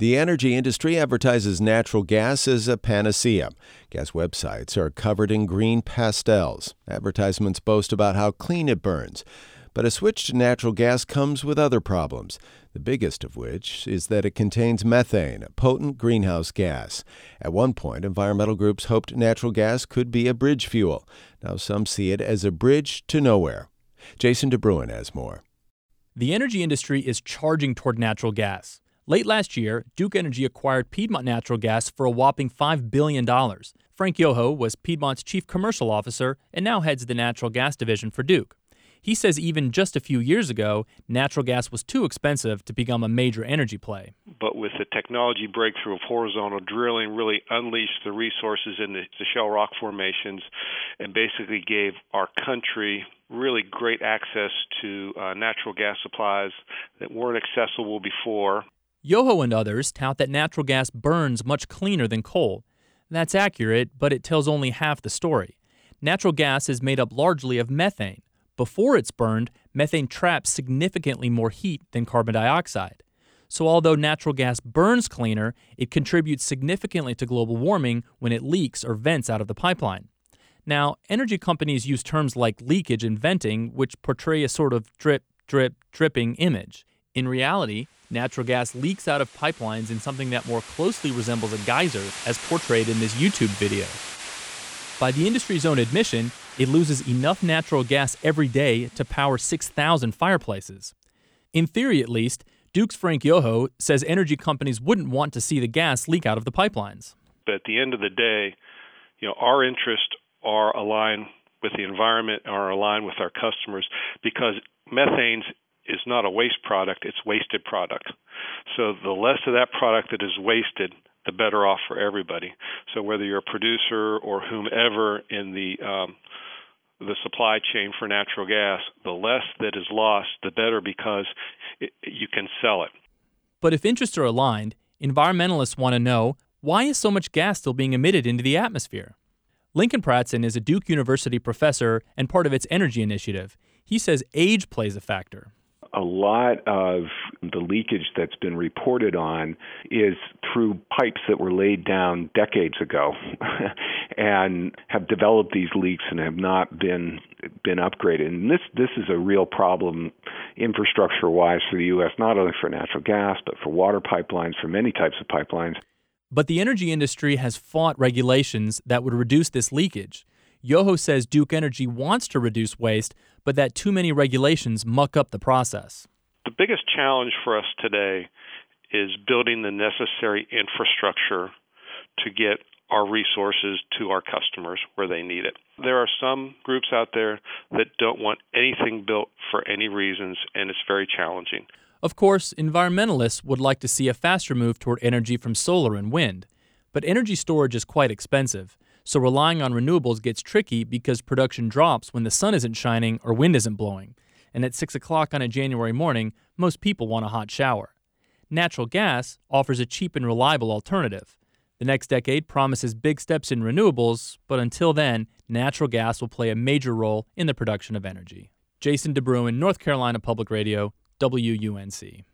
The energy industry advertises natural gas as a panacea. Gas websites are covered in green pastels. Advertisements boast about how clean it burns. But a switch to natural gas comes with other problems, the biggest of which is that it contains methane, a potent greenhouse gas. At one point, environmental groups hoped natural gas could be a bridge fuel. Now some see it as a bridge to nowhere. Jason DeBruin has more. The energy industry is charging toward natural gas. Late last year, Duke Energy acquired Piedmont Natural Gas for a whopping $5 billion. Frank Yoho was Piedmont's chief commercial officer and now heads the natural gas division for Duke. He says even just a few years ago, natural gas was too expensive to become a major energy play. But with the technology breakthrough of horizontal drilling, really unleashed the resources in the shale rock formations and basically gave our country really great access to natural gas supplies that weren't accessible before. Yoho and others tout that natural gas burns much cleaner than coal. That's accurate, but it tells only half the story. Natural gas is made up largely of methane. Before it's burned, methane traps significantly more heat than carbon dioxide. So although natural gas burns cleaner, it contributes significantly to global warming when it leaks or vents out of the pipeline. Now, energy companies use terms like leakage and venting, which portray a sort of drip, drip, dripping image. In reality, natural gas leaks out of pipelines in something that more closely resembles a geyser, as portrayed in this YouTube video. By the industry's own admission, it loses enough natural gas every day to power 6,000 fireplaces. In theory, at least, Duke's Frank Yoho says energy companies wouldn't want to see the gas leak out of the pipelines. But at the end of the day, our interests are aligned with the environment, are aligned with our customers, because methane is not a waste product, it's wasted product. So the less of that product that is wasted, the better off for everybody. So whether you're a producer or whomever in the supply chain for natural gas, the less that is lost, the better, because you can sell it. But if interests are aligned, environmentalists want to know, why is so much gas still being emitted into the atmosphere? Lincoln Pratson is a Duke University professor and part of its energy initiative. He says age plays a factor. A lot of the leakage that's been reported on is through pipes that were laid down decades ago and have developed these leaks and have not been upgraded. And this is a real problem infrastructure-wise for the U.S., not only for natural gas, but for water pipelines, for many types of pipelines. But the energy industry has fought regulations that would reduce this leakage. Yoho says Duke Energy wants to reduce waste, but that too many regulations muck up the process. The biggest challenge for us today is building the necessary infrastructure to get our resources to our customers where they need it. There are some groups out there that don't want anything built for any reasons, and it's very challenging. Of course, environmentalists would like to see a faster move toward energy from solar and wind. But energy storage is quite expensive, so relying on renewables gets tricky because production drops when the sun isn't shining or wind isn't blowing. And at 6 o'clock on a January morning, most people want a hot shower. Natural gas offers a cheap and reliable alternative. The next decade promises big steps in renewables, but until then, natural gas will play a major role in the production of energy. Jason DeBruin, North Carolina Public Radio, WUNC.